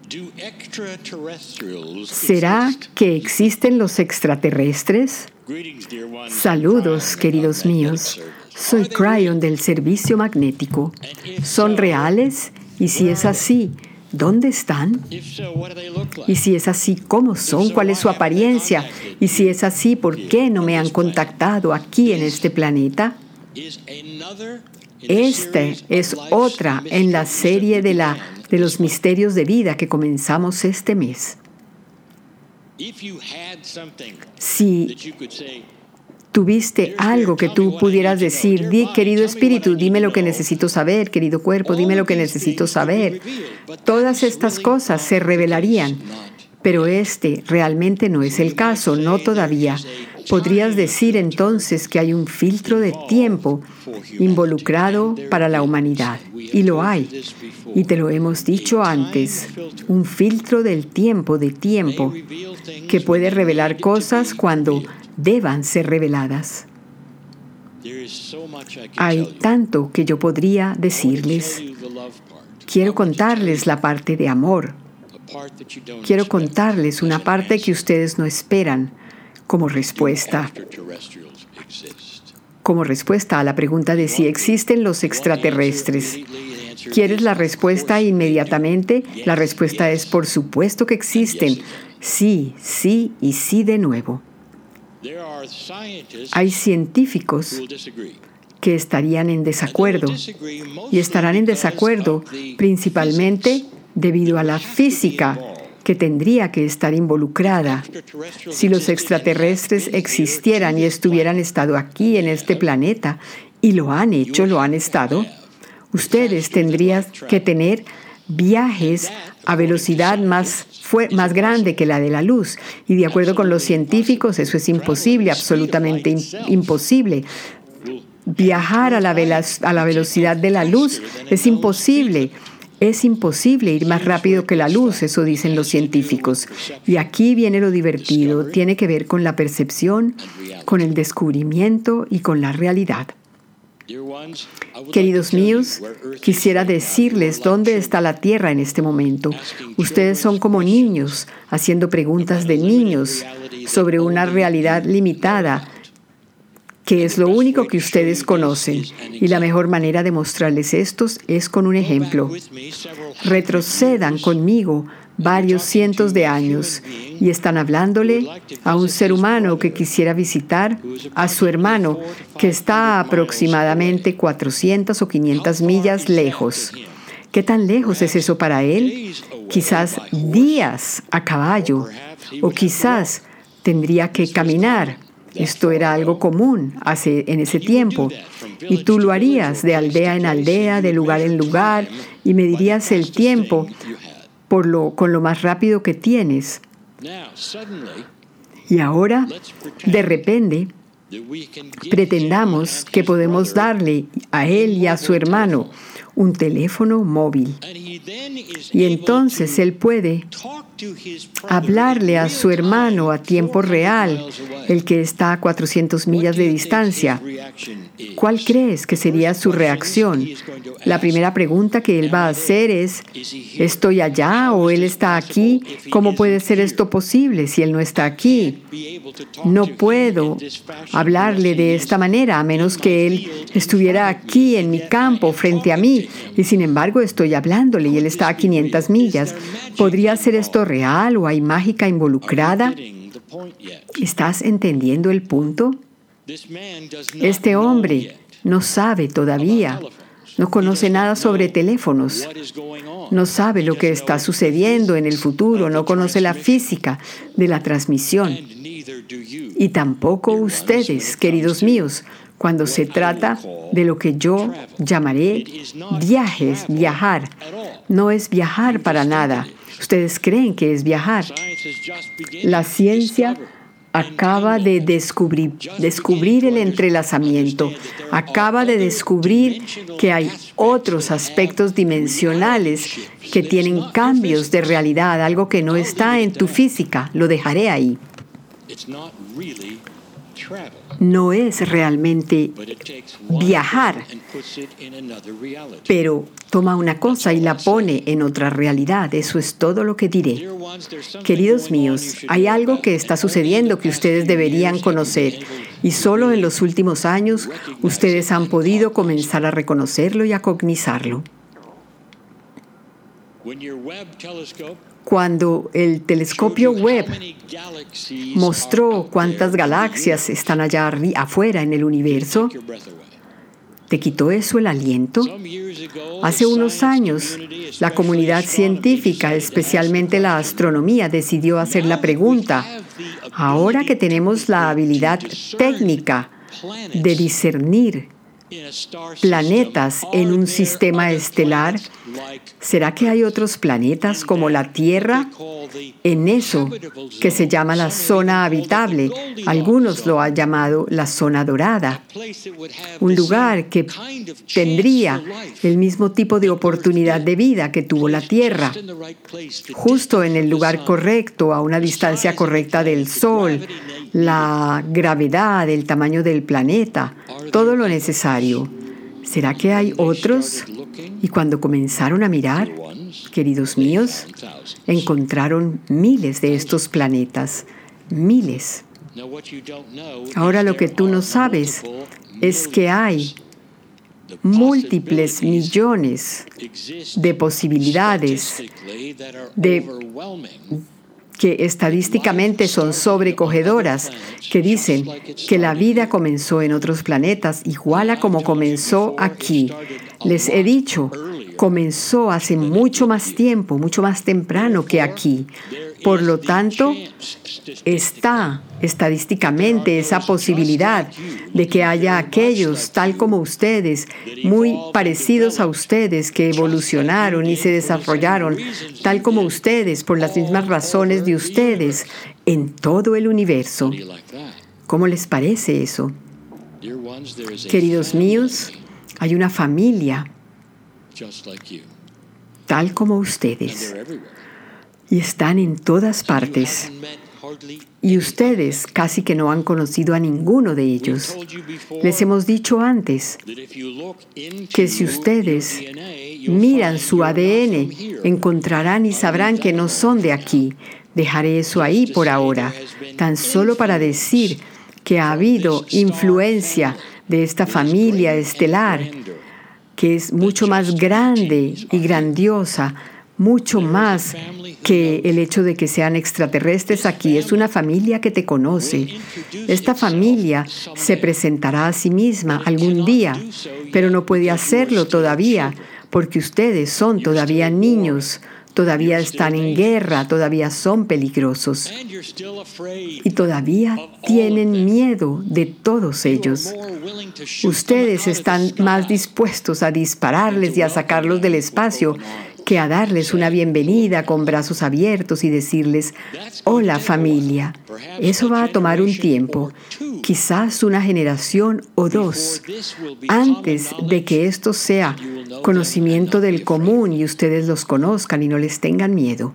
¿Será que existen los extraterrestres? Saludos, queridos míos. Soy Cryon del Servicio Magnético. ¿Son reales? Y si es así, ¿dónde están? Y si es así, ¿cómo son? ¿Cuál es su apariencia? Y si es así, ¿por qué no me han contactado aquí en este planeta? Este es otra en la serie de los misterios de vida que comenzamos este mes. Si tuviste algo que tú pudieras decir, querido espíritu, dime lo que necesito saber, querido cuerpo, dime lo que necesito saber. Todas estas cosas se revelarían, pero este realmente no es el caso, no todavía. Podrías decir entonces que hay un filtro de tiempo involucrado para la humanidad, y lo hay, y te lo hemos dicho antes, un filtro del tiempo, que puede revelar cosas cuando deban ser reveladas. Hay tanto que yo podría decirles. Quiero contarles la parte de amor. Quiero contarles una parte que ustedes no esperan como respuesta a la pregunta de si existen los extraterrestres. ¿Quieres la respuesta inmediatamente? La respuesta es por supuesto que existen. Sí, sí y sí de nuevo. Hay científicos que estarían en desacuerdo y estarán en desacuerdo principalmente debido a la física que tendría que estar involucrada. Si los extraterrestres existieran y estuvieran estado aquí en este planeta, y lo han hecho, lo han estado, ustedes tendrían que tener viajes a velocidad más grande que la de la luz. Y de acuerdo con los científicos, eso es imposible, absolutamente imposible. Viajar a la velocidad de la luz es imposible. Es imposible ir más rápido que la luz, eso dicen los científicos. Y aquí viene lo divertido, tiene que ver con la percepción, con el descubrimiento y con la realidad. Queridos míos, quisiera decirles dónde está la Tierra en este momento. Ustedes son como niños, haciendo preguntas de niños sobre una realidad limitada, que es lo único que ustedes conocen. Y la mejor manera de mostrarles esto es con un ejemplo. Retrocedan conmigo varios cientos de años y están hablándole a un ser humano que quisiera visitar a su hermano, que está a aproximadamente 400 o 500 millas lejos. ¿Qué tan lejos es eso para él? Quizás días a caballo, o quizás tendría que caminar. Esto era algo común en ese tiempo. Y tú lo harías de aldea en aldea, de lugar en lugar, y medirías el tiempo con lo más rápido que tienes. Y ahora, de repente, pretendamos que podemos darle a él y a su hermano un teléfono móvil. Y entonces él puede hablarle a su hermano a tiempo real, el que está a 400 millas de distancia. ¿Cuál crees que sería su reacción? La primera pregunta que él va a hacer es, ¿estoy allá o él está aquí? ¿Cómo puede ser esto posible si él no está aquí? No puedo hablarle de esta manera a menos que él estuviera aquí en mi campo frente a mí. Y sin embargo estoy hablándole y él está a 500 millas. ¿Podría ser esto real o hay mágica involucrada? ¿Estás entendiendo el punto? Este hombre no sabe todavía. No conoce nada sobre teléfonos. No sabe lo que está sucediendo en el futuro. No conoce la física de la transmisión. Y tampoco ustedes, queridos míos, cuando se trata de lo que yo llamaré viajar. No es viajar para nada. Ustedes creen que es viajar. La ciencia acaba de descubrir el entrelazamiento. Acaba de descubrir que hay otros aspectos dimensionales que tienen cambios de realidad, algo que no está en tu física. Lo dejaré ahí. no es realmente viajar, pero toma una cosa y la pone en otra realidad. Eso es todo lo que diré. Queridos míos, hay algo que está sucediendo que ustedes deberían conocer, y solo en los últimos años ustedes han podido comenzar a reconocerlo y a cognizarlo. Cuando el telescopio Webb mostró cuántas galaxias están allá afuera en el universo, ¿te quitó eso el aliento? Hace unos años, la comunidad científica, especialmente la astronomía, decidió hacer la pregunta: ahora que tenemos la habilidad técnica de discernir planetas en un sistema estelar, ¿será que hay otros planetas como la Tierra en eso que se llama la zona habitable? Algunos lo han llamado la zona dorada. Un lugar que tendría el mismo tipo de oportunidad de vida que tuvo la Tierra, justo en el lugar correcto, a una distancia correcta del Sol, la gravedad, el tamaño del planeta, todo lo necesario. ¿Será que hay otros? Y cuando comenzaron a mirar, queridos míos, encontraron miles de estos planetas, miles. Ahora lo que tú no sabes es que hay múltiples millones de posibilidades que estadísticamente son sobrecogedoras, que dicen que la vida comenzó en otros planetas igual a como comenzó aquí. Les he dicho, comenzó hace mucho más tiempo, mucho más temprano que aquí. Por lo tanto, está estadísticamente esa posibilidad de que haya aquellos, tal como ustedes, muy parecidos a ustedes, que evolucionaron y se desarrollaron, tal como ustedes, por las mismas razones de ustedes, en todo el universo. ¿Cómo les parece eso? Queridos míos, hay una familia tal como ustedes. Y están en todas partes. Y ustedes casi que no han conocido a ninguno de ellos. Les hemos dicho antes que si ustedes miran su ADN, encontrarán y sabrán que no son de aquí. Dejaré eso ahí por ahora, tan solo para decir que ha habido influencia de esta familia estelar, que es mucho más grande y grandiosa, mucho más que el hecho de que sean extraterrestres aquí. Es una familia que te conoce. Esta familia se presentará a sí misma algún día, pero no puede hacerlo todavía, porque ustedes son todavía niños, todavía están en guerra, todavía son peligrosos. Y todavía tienen miedo de todos ellos. Ustedes están más dispuestos a dispararles y a sacarlos del espacio que a darles una bienvenida con brazos abiertos y decirles: hola familia. Eso va a tomar un tiempo, quizás una generación o dos, antes de que esto sea conocimiento del común y ustedes los conozcan y no les tengan miedo.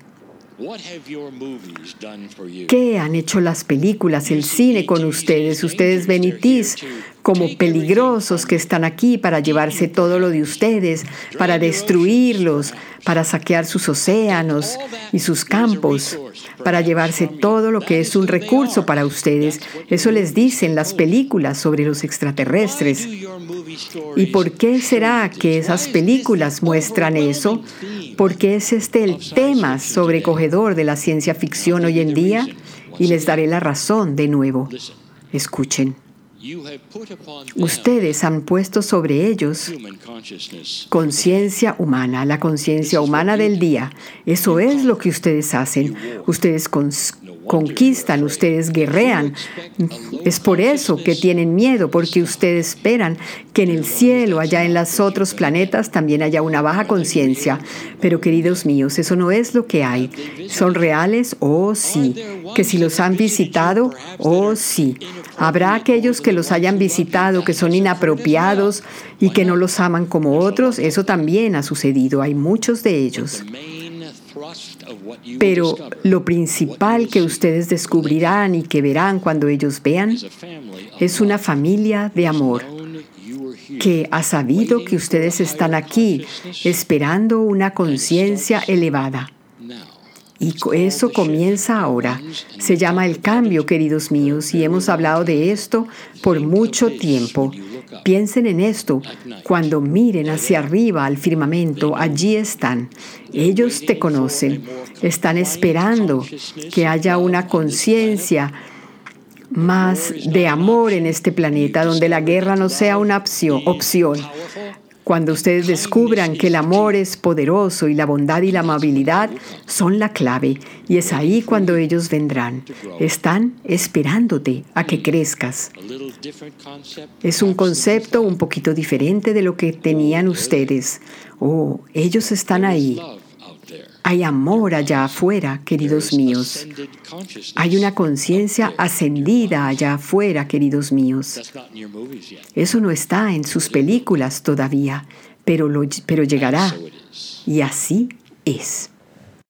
¿Qué han hecho las películas, el cine con ustedes? Ustedes ven E.T.s como peligrosos que están aquí para llevarse todo lo de ustedes, para destruirlos, para saquear sus océanos y sus campos, para llevarse todo lo que es un recurso para ustedes. Eso les dicen las películas sobre los extraterrestres. ¿Y por qué será que esas películas muestran eso? Porque es el tema sobrecogedor de la ciencia ficción hoy en día, y les daré la razón de nuevo. Escuchen. Ustedes han puesto sobre ellos conciencia humana, la conciencia humana del día. Eso es lo que ustedes hacen. Ustedes conquistan, ustedes guerrean. Es por eso que tienen miedo, porque ustedes esperan que en el cielo, allá en los otros planetas, también haya una baja conciencia. Pero, queridos míos, eso no es lo que hay. ¿Son reales? Oh, sí. ¿Que si los han visitado? Oh, sí. ¿Habrá aquellos que los hayan visitado que son inapropiados y que no los aman como otros? Eso también ha sucedido. Hay muchos de ellos. Pero lo principal que ustedes descubrirán y que verán cuando ellos vean es una familia de amor que ha sabido que ustedes están aquí esperando una conciencia elevada. Y eso comienza ahora. Se llama el cambio, queridos míos, y hemos hablado de esto por mucho tiempo. Piensen en esto. Cuando miren hacia arriba al firmamento, allí están. Ellos te conocen. Están esperando que haya una conciencia más de amor en este planeta, donde la guerra no sea una opción. Cuando ustedes descubran que el amor es poderoso y la bondad y la amabilidad son la clave, y es ahí cuando ellos vendrán. Están esperándote a que crezcas. Es un concepto un poquito diferente de lo que tenían ustedes. Oh, ellos están ahí. Hay amor allá afuera, queridos míos. Hay una conciencia ascendida allá afuera, queridos míos. Eso no está en sus películas todavía, pero llegará. Y así es.